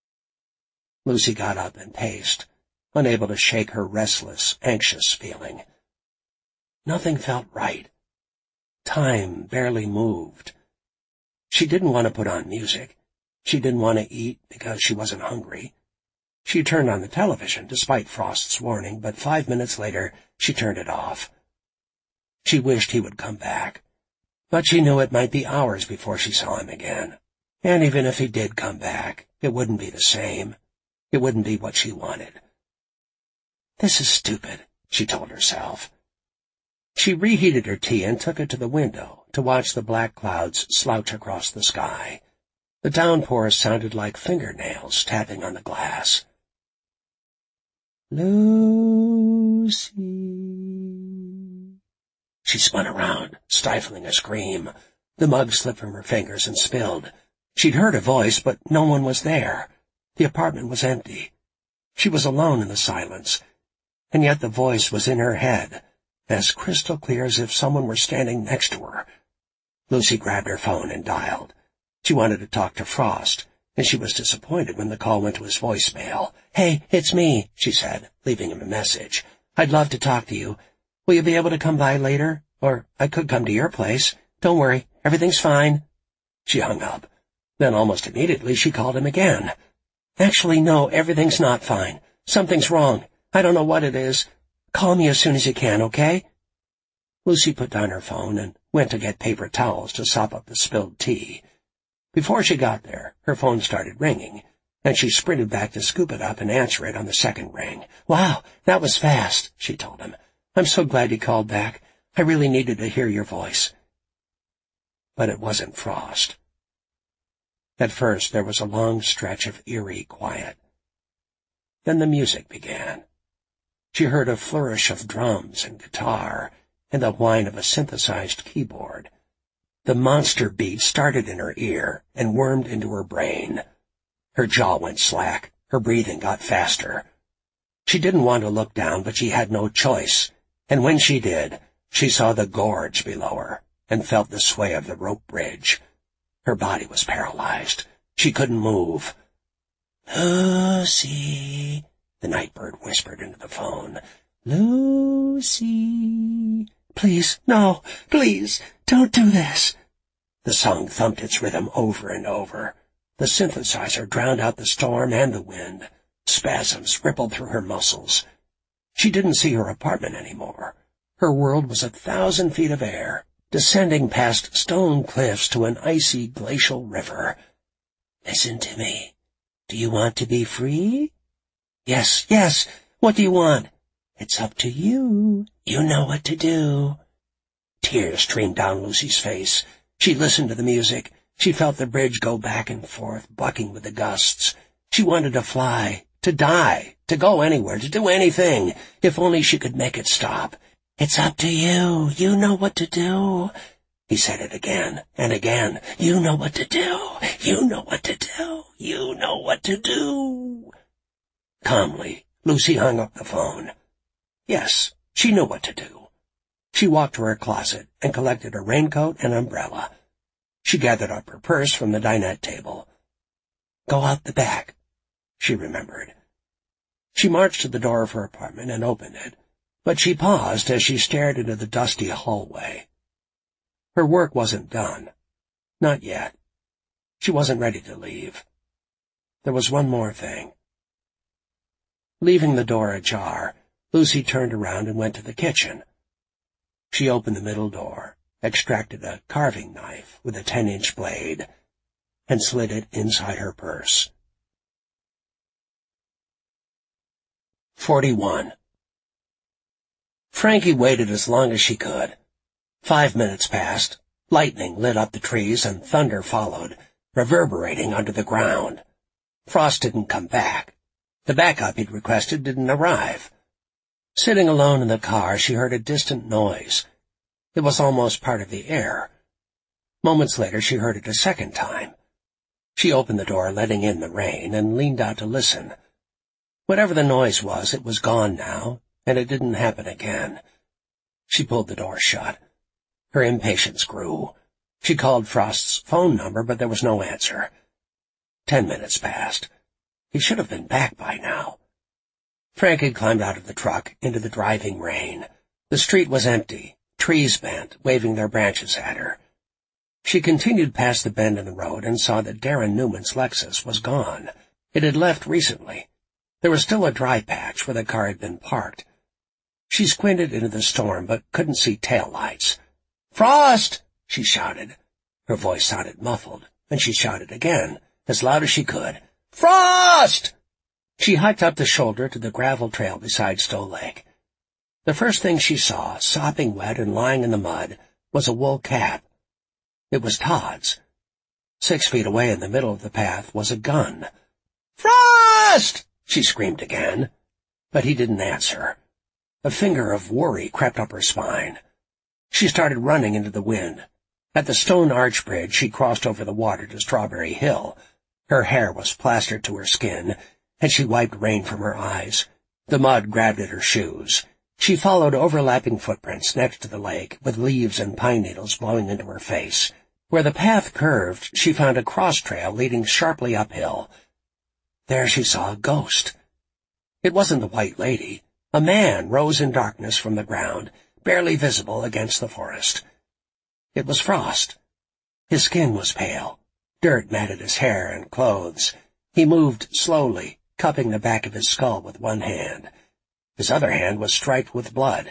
Lucy got up and paced, unable to shake her restless, anxious feeling. Nothing felt right. Time barely moved. She didn't want to put on music. She didn't want to eat because she wasn't hungry. She turned on the television, despite Frost's warning, but 5 minutes later she turned it off. She wished he would come back, but she knew it might be hours before she saw him again. And even if he did come back, it wouldn't be the same. It wouldn't be what she wanted. This is stupid, she told herself. She reheated her tea and took it to the window to watch the black clouds slouch across the sky. The downpour sounded like fingernails tapping on the glass. Lucy. She spun around, stifling a scream. The mug slipped from her fingers and spilled. She'd heard a voice, but no one was there. The apartment was empty. She was alone in the silence, and yet the voice was in her head, as crystal clear as if someone were standing next to her. Lucy grabbed her phone and dialed. She wanted to talk to Frost, and she was disappointed when the call went to his voicemail. "Hey, it's me," she said, leaving him a message. "I'd love to talk to you. Will you be able to come by later? Or I could come to your place. Don't worry, everything's fine." She hung up. Then almost immediately she called him again. "Actually, no, everything's not fine. Something's wrong. I don't know what it is. Call me as soon as you can, okay?" Lucy put down her phone and went to get paper towels to sop up the spilled tea. Before she got there, her phone started ringing, and she sprinted back to scoop it up and answer it on the second ring. "Wow, that was fast," she told him. "I'm so glad you called back. I really needed to hear your voice." But it wasn't Frost. At first there was a long stretch of eerie quiet. Then the music began. She heard a flourish of drums and guitar, and the whine of a synthesized keyboard. The monster beat started in her ear and wormed into her brain. Her jaw went slack, her breathing got faster. She didn't want to look down, but she had no choice, and when she did, she saw the gorge below her and felt the sway of the rope bridge. Her body was paralyzed. She couldn't move. "Lucy," the night bird whispered into the phone. "Lucy. Please, no, please, don't do this." The song thumped its rhythm over and over. The synthesizer drowned out the storm and the wind. Spasms rippled through her muscles. She didn't see her apartment anymore. Her world was 1,000 feet of air, descending past stone cliffs to an icy glacial river. "Listen to me. Do you want to be free?" "Yes, yes. What do you want?" "It's up to you. You know what to do." Tears streamed down Lucy's face. She listened to the music. She felt the bridge go back and forth, bucking with the gusts. She wanted to fly, to die, to go anywhere, to do anything, if only she could make it stop. "It's up to you. You know what to do." He said it again and again. "You know what to do. You know what to do. You know what to do." Calmly, Lucy hung up the phone. Yes, she knew what to do. She walked to her closet and collected a raincoat and umbrella. She gathered up her purse from the dinette table. "Go out the back," she remembered. She marched to the door of her apartment and opened it, but she paused as she stared into the dusty hallway. Her work wasn't done. Not yet. She wasn't ready to leave. There was one more thing. Leaving the door ajar, Lucy turned around and went to the kitchen. She opened the middle door, extracted a carving knife with a 10-inch blade, and slid it inside her purse. 41. Frankie waited as long as she could. 5 minutes passed. Lightning lit up the trees and thunder followed, reverberating under the ground. Frost didn't come back. The backup he'd requested didn't arrive. Sitting alone in the car, she heard a distant noise. It was almost part of the air. Moments later, she heard it a second time. She opened the door, letting in the rain, and leaned out to listen. Whatever the noise was, it was gone now, and it didn't happen again. She pulled the door shut. Her impatience grew. She called Frost's phone number, but there was no answer. 10 minutes passed. He should have been back by now. Frank had climbed out of the truck into the driving rain. The street was empty, trees bent, waving their branches at her. She continued past the bend in the road and saw that Darren Newman's Lexus was gone. It had left recently. There was still a dry patch where the car had been parked. She squinted into the storm, but couldn't see taillights. "Frost!" she shouted. Her voice sounded muffled, and she shouted again, as loud as she could. "Frost!" She hiked up the shoulder to the gravel trail beside Stow Lake. The first thing she saw, sopping wet and lying in the mud, was a wool cap. It was Todd's. 6 feet away in the middle of the path was a gun. "Frost!" she screamed again, but he didn't answer. A finger of worry crept up her spine. She started running into the wind. At the stone arch bridge, she crossed over the water to Strawberry Hill. Her hair was plastered to her skin, and she wiped rain from her eyes. The mud grabbed at her shoes. She followed overlapping footprints next to the lake, with leaves and pine needles blowing into her face. Where the path curved, she found a cross trail leading sharply uphill. There she saw a ghost. It wasn't the White Lady. A man rose in darkness from the ground, barely visible against the forest. It was Frost. His skin was pale. Dirt matted his hair and clothes. He moved slowly, cupping the back of his skull with one hand. His other hand was striped with blood.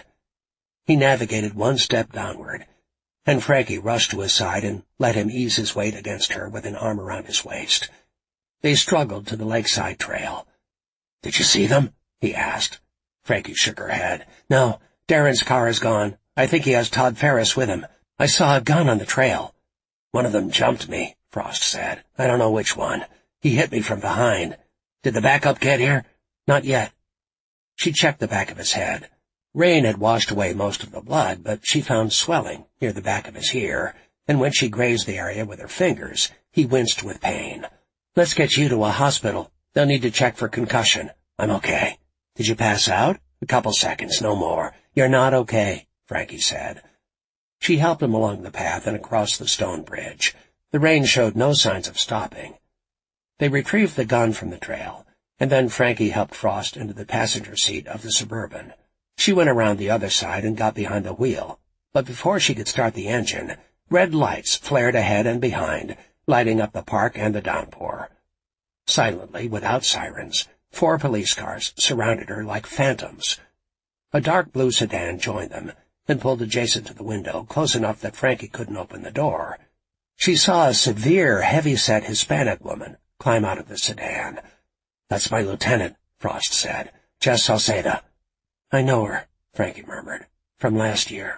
He navigated one step downward, and Frankie rushed to his side and let him ease his weight against her with an arm around his waist. They struggled to the lakeside trail. "Did you see them?" he asked. Frankie shook her head. "No, Darren's car is gone. I think he has Todd Ferris with him. I saw a gun on the trail." "One of them jumped me," Frost said. "I don't know which one. He hit me from behind. Did the backup get here?" "Not yet." She checked the back of his head. Rain had washed away most of the blood, but she found swelling near the back of his ear, and when she grazed the area with her fingers, he winced with pain. "Let's get you to a hospital. They'll need to check for concussion." "I'm okay." "Did you pass out?" "A couple seconds, no more." "You're not okay," Frankie said. She helped him along the path and across the stone bridge. The rain showed no signs of stopping. They retrieved the gun from the trail, and then Frankie helped Frost into the passenger seat of the Suburban. She went around the other side and got behind the wheel, but before she could start the engine, red lights flared ahead and behind, lighting up the park and the downpour. Silently, without sirens, 4 police cars surrounded her like phantoms. A dark blue sedan joined them and pulled adjacent to the window, close enough that Frankie couldn't open the door. She saw a severe, heavy-set Hispanic woman climb out of the sedan. "That's my lieutenant," Frost said. "Jess Salceda." "I know her," Frankie murmured. "From last year."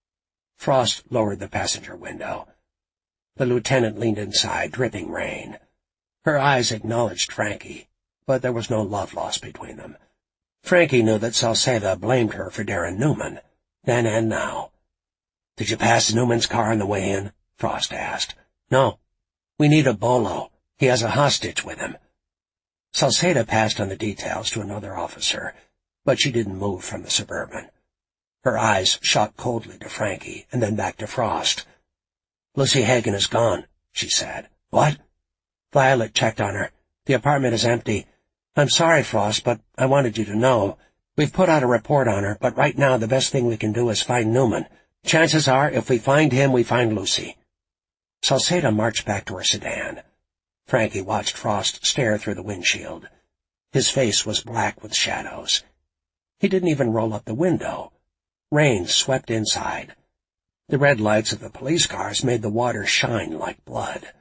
Frost lowered the passenger window. The lieutenant leaned inside, dripping rain. Her eyes acknowledged Frankie, but there was no love lost between them. Frankie knew that Salceda blamed her for Darren Newman, then and now. "Did you pass Newman's car on the way in?" Frost asked. "No. We need a bolo. He has a hostage with him." Salceda passed on the details to another officer, but she didn't move from the Suburban. Her eyes shot coldly to Frankie and then back to Frost. "Lucy Hagen is gone," she said. "What?" "Violet checked on her. The apartment is empty. I'm sorry, Frost, but I wanted you to know. We've put out a report on her, but right now the best thing we can do is find Newman. Chances are, if we find him, we find Lucy." Salceda marched back to her sedan. Frankie watched Frost stare through the windshield. His face was black with shadows. He didn't even roll up the window. Rain swept inside. The red lights of the police cars made the water shine like blood.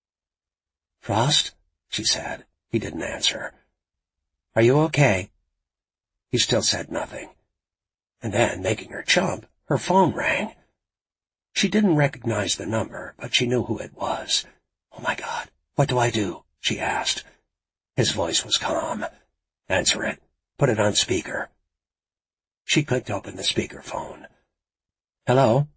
"Frost?" she said. He didn't answer. "Are you okay?" He still said nothing. And then, making her jump, her phone rang. She didn't recognize the number, but she knew who it was. "Oh, my God, what do I do?" she asked. His voice was calm. "Answer it. Put it on speaker." She clicked open the speakerphone. "Hello?"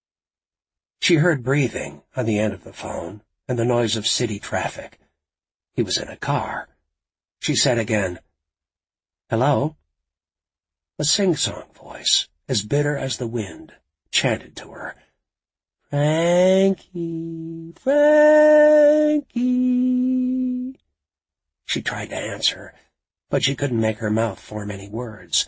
She heard breathing on the end of the phone and the noise of city traffic. He was in a car. She said again, "Hello?" A sing-song voice, as bitter as the wind, chanted to her, "Frankie, Frankie." She tried to answer, but she couldn't make her mouth form any words.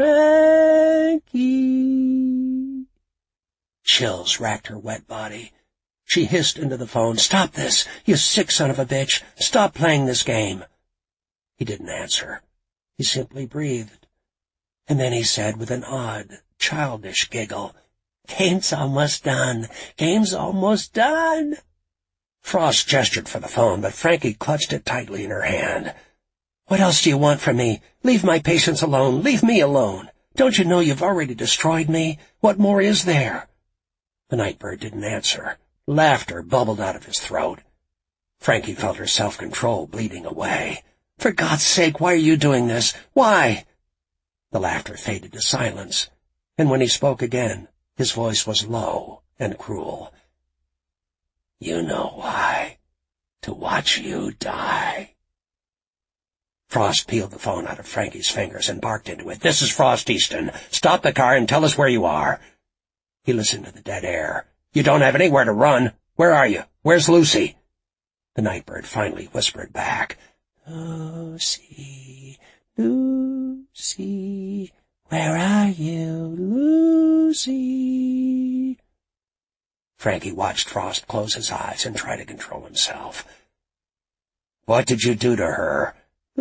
"Frankie." Chills racked her wet body. She hissed into the phone, "Stop this, you sick son of a bitch! Stop playing this game!" He didn't answer. He simply breathed. And then he said with an odd, childish giggle, "Game's almost done. Game's almost done." Frost gestured for the phone, but Frankie clutched it tightly in her hand. "What else do you want from me? Leave my patients alone. Leave me alone." Don't you know you've already destroyed me? What more is there?" The Nightbird didn't answer. Laughter bubbled out of his throat. Frankie felt her self-control bleeding away. "For God's sake, why are you doing this? Why?" The laughter faded to silence, and when he spoke again, his voice was low and cruel. "You know why. To watch you die." Frost peeled the phone out of Frankie's fingers and barked into it. "This is Frost Easton. Stop the car and tell us where you are." He listened to the dead air. "You don't have anywhere to run. Where are you? Where's Lucy?" The Nightbird finally whispered back, "Lucy, Lucy, where are you, Lucy?" Frankie watched Frost close his eyes and try to control himself. "What did you do to her?"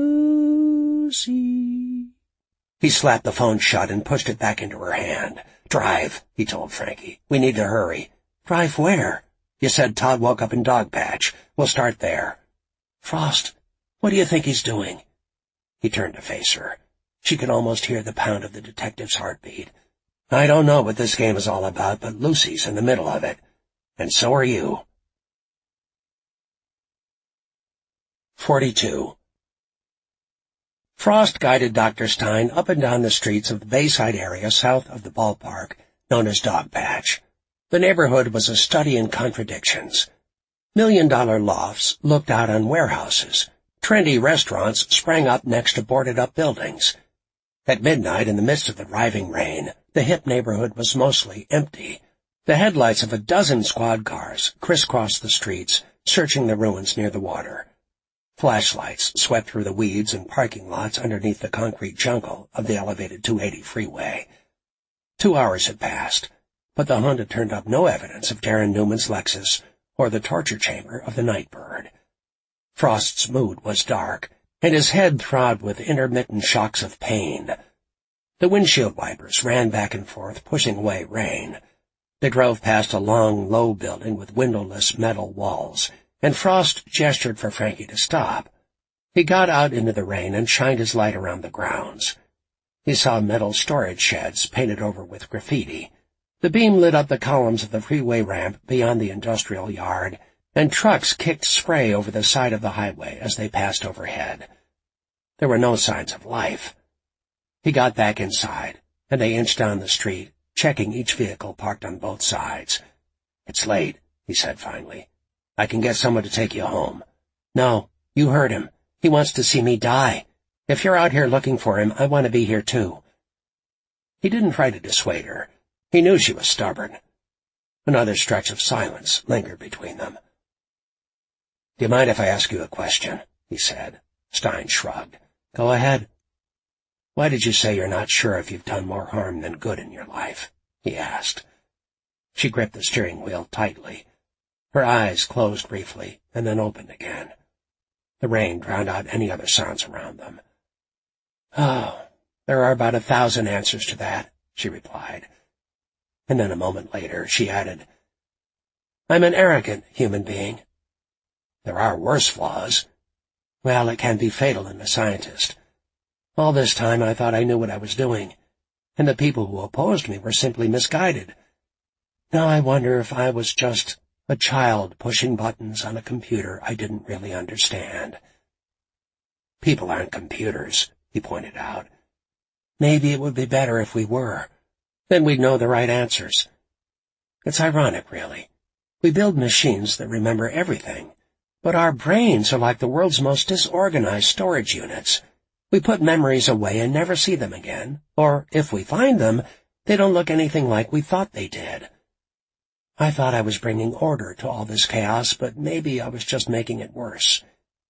"Lucy." He slapped the phone shut and pushed it back into her hand. "Drive," he told Frankie. "We need to hurry." "Drive where?" "You said Todd woke up in Dogpatch. We'll start there." "Frost, what do you think he's doing?" He turned to face her. She could almost hear the pound of the detective's heartbeat. "I don't know what this game is all about, but Lucy's in the middle of it. And so are you." 42. Frost guided Dr. Stein up and down the streets of the Bayside area south of the ballpark, known as Dogpatch. The neighborhood was a study in contradictions. $1-million lofts looked out on warehouses. Trendy restaurants sprang up next to boarded-up buildings. At midnight, in the midst of the driving rain, the hip neighborhood was mostly empty. The headlights of a dozen squad cars crisscrossed the streets, searching the ruins near the water. Flashlights swept through the weeds and parking lots underneath the concrete jungle of the elevated 280 freeway. 2 hours had passed, but the Honda turned up no evidence of Darren Newman's Lexus or the torture chamber of the Nightbird. Frost's mood was dark, and his head throbbed with intermittent shocks of pain. The windshield wipers ran back and forth, pushing away rain. They drove past a long, low building with windowless metal walls, and Frost gestured for Frankie to stop. He got out into the rain and shined his light around the grounds. He saw metal storage sheds painted over with graffiti. The beam lit up the columns of the freeway ramp beyond the industrial yard, and trucks kicked spray over the side of the highway as they passed overhead. There were no signs of life. He got back inside, and they inched down the street, checking each vehicle parked on both sides. "It's late," he said finally. "I can get someone to take you home." "No, you heard him. He wants to see me die. If you're out here looking for him, I want to be here too." He didn't try to dissuade her. He knew she was stubborn. Another stretch of silence lingered between them. "Do you mind if I ask you a question?" he said. Stein shrugged. "Go ahead." "Why did you say you're not sure if you've done more harm than good in your life?" he asked. She gripped the steering wheel tightly. Her eyes closed briefly and then opened again. The rain drowned out any other sounds around them. "Oh, there are about 1,000 answers to that," she replied. And then a moment later she added, "I'm an arrogant human being." "There are worse flaws." "Well, it can be fatal in a scientist. All this time I thought I knew what I was doing, and the people who opposed me were simply misguided. Now I wonder if I was just a child pushing buttons on a computer I didn't really understand." "People aren't computers," he pointed out. "Maybe it would be better if we were. Then we'd know the right answers. It's ironic, really. We build machines that remember everything, but our brains are like the world's most disorganized storage units. We put memories away and never see them again, or if we find them, they don't look anything like we thought they did. I thought I was bringing order to all this chaos, but maybe I was just making it worse."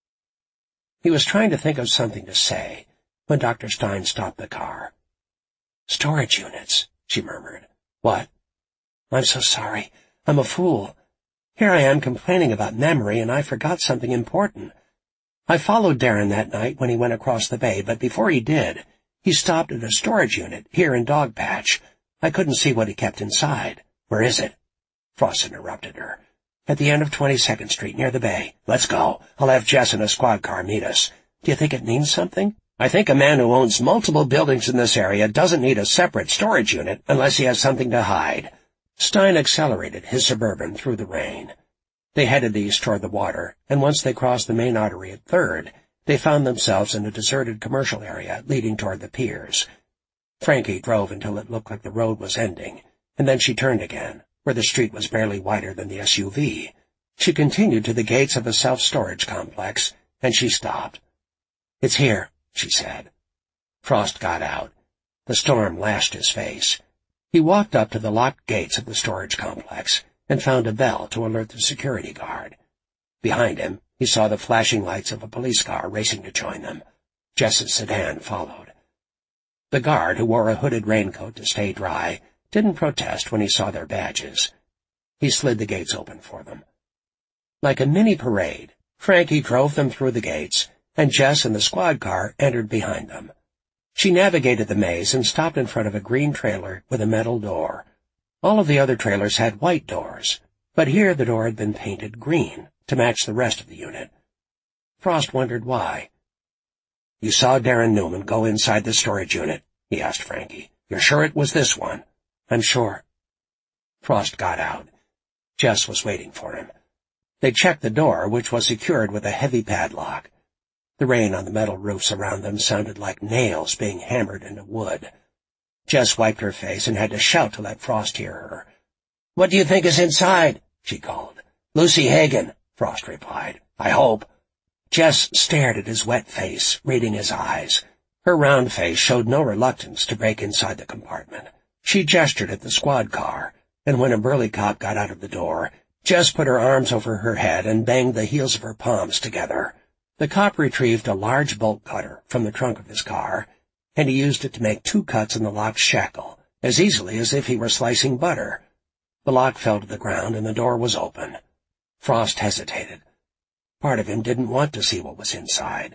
He was trying to think of something to say when Dr. Stein stopped the car. "Storage units," she murmured. "What?" "I'm so sorry. I'm a fool. Here I am complaining about memory, and I forgot something important. I followed Darren that night when he went across the bay, but before he did, he stopped at a storage unit here in Dogpatch. I couldn't see what he kept inside." "Where is it?" Frost interrupted her. "At the end of 22nd Street, near the bay. Let's go. I'll have Jess in a squad car meet us. Do you think it means something? I think a man who owns multiple buildings in this area doesn't need a separate storage unit unless he has something to hide. Stein accelerated his Suburban through the rain. They headed east toward the water, and once they crossed the main artery at 3rd, they found themselves in a deserted commercial area leading toward the piers. Frankie drove until it looked like the road was ending, and then she turned again, where the street was barely wider than the SUV. She continued to the gates of a self-storage complex, and she stopped. "It's here," she said. Frost got out. The storm lashed his face. He walked up to the locked gates of the storage complex and found a bell to alert the security guard. Behind him, he saw the flashing lights of a police car racing to join them. Jess's sedan followed. The guard, who wore a hooded raincoat to stay dry, didn't protest when he saw their badges. He slid the gates open for them. Like a mini parade, Frankie drove them through the gates, and Jess and the squad car entered behind them. She navigated the maze and stopped in front of a green trailer with a metal door. All of the other trailers had white doors, but here the door had been painted green to match the rest of the unit. Frost wondered why. "You saw Darren Newman go inside the storage unit?" he asked Frankie. "You're sure it was this one?" "I'm sure." Frost got out. Jess was waiting for him. They checked the door, which was secured with a heavy padlock. The rain on the metal roofs around them sounded like nails being hammered into wood. Jess wiped her face and had to shout to let Frost hear her. "What do you think is inside?" she called. "Lucy Hagen," Frost replied. "I hope." Jess stared at his wet face, reading his eyes. Her round face showed no reluctance to break inside the compartment. She gestured at the squad car, and when a burly cop got out of the door, Jess put her arms over her head and banged the heels of her palms together. The cop retrieved a large bolt cutter from the trunk of his car, and he used it to make 2 cuts in the lock's shackle, as easily as if he were slicing butter. The lock fell to the ground, and the door was open. Frost hesitated. Part of him didn't want to see what was inside.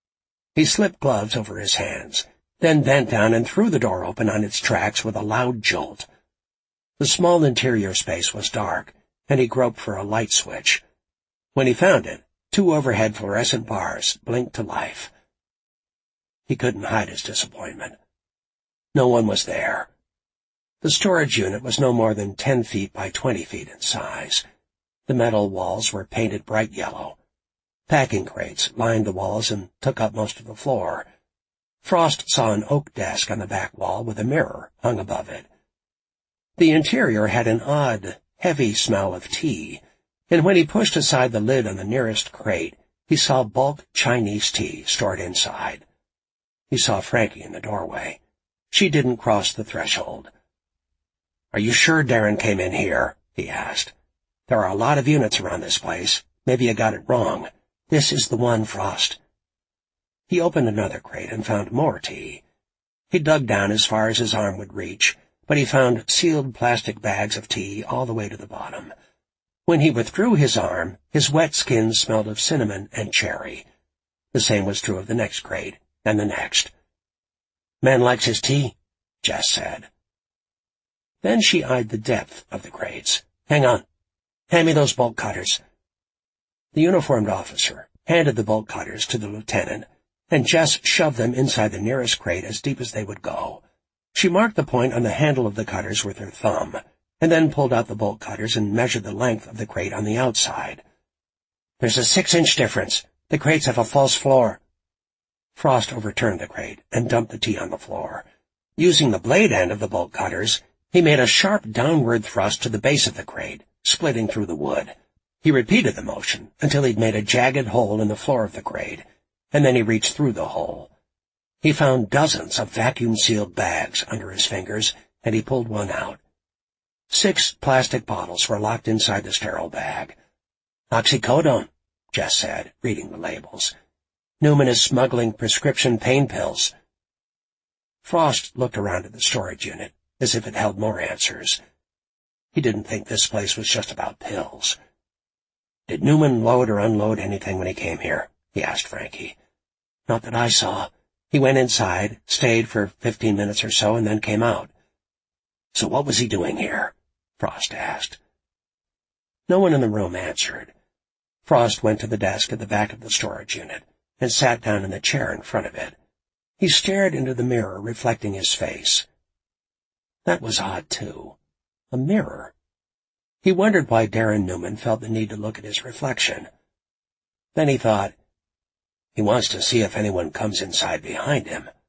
He slipped gloves over his hands, then bent down and threw the door open on its tracks with a loud jolt. The small interior space was dark, and he groped for a light switch. When he found it, 2 overhead fluorescent bars blinked to life. He couldn't hide his disappointment. No one was there. The storage unit was no more than 10 feet by 20 feet in size. The metal walls were painted bright yellow. Packing crates lined the walls and took up most of the floor. Frost saw an oak desk on the back wall with a mirror hung above it. The interior had an odd, heavy smell of tea, and when he pushed aside the lid on the nearest crate, he saw bulk Chinese tea stored inside. He saw Frankie in the doorway. She didn't cross the threshold. "Are you sure Darren came in here?" he asked. "There are a lot of units around this place. Maybe you got it wrong. This is the one, Frost." He opened another crate and found more tea. He dug down as far as his arm would reach, but he found sealed plastic bags of tea all the way to the bottom. When he withdrew his arm, his wet skin smelled of cinnamon and cherry. The same was true of the next crate, and the next. "Man likes his tea," Jess said. Then she eyed the depth of the crates. "Hang on. Hand me those bolt cutters." The uniformed officer handed the bolt cutters to the lieutenant, and Jess shoved them inside the nearest crate as deep as they would go. She marked the point on the handle of the cutters with her thumb, and then pulled out the bolt cutters and measured the length of the crate on the outside. "There's a 6-inch difference. The crates have a false floor." Frost overturned the crate and dumped the tea on the floor. Using the blade end of the bolt cutters, he made a sharp downward thrust to the base of the crate, splitting through the wood. He repeated the motion until he'd made a jagged hole in the floor of the crate, and then he reached through the hole. He found dozens of vacuum-sealed bags under his fingers, and he pulled one out. 6 plastic bottles were locked inside the sterile bag. "Oxycodone," Jess said, reading the labels. "Newman is smuggling prescription pain pills." Frost looked around at the storage unit, as if it held more answers. He didn't think this place was just about pills. "Did Newman load or unload anything when he came here?" he asked Frankie. "Not that I saw. He went inside, stayed for 15 minutes or so, and then came out." "So what was he doing here?" Frost asked. No one in the room answered. Frost went to the desk at the back of the storage unit and sat down in the chair in front of it. He stared into the mirror reflecting his face. That was odd, too. A mirror. He wondered why Darren Newman felt the need to look at his reflection. Then he thought, he wants to see if anyone comes inside behind him.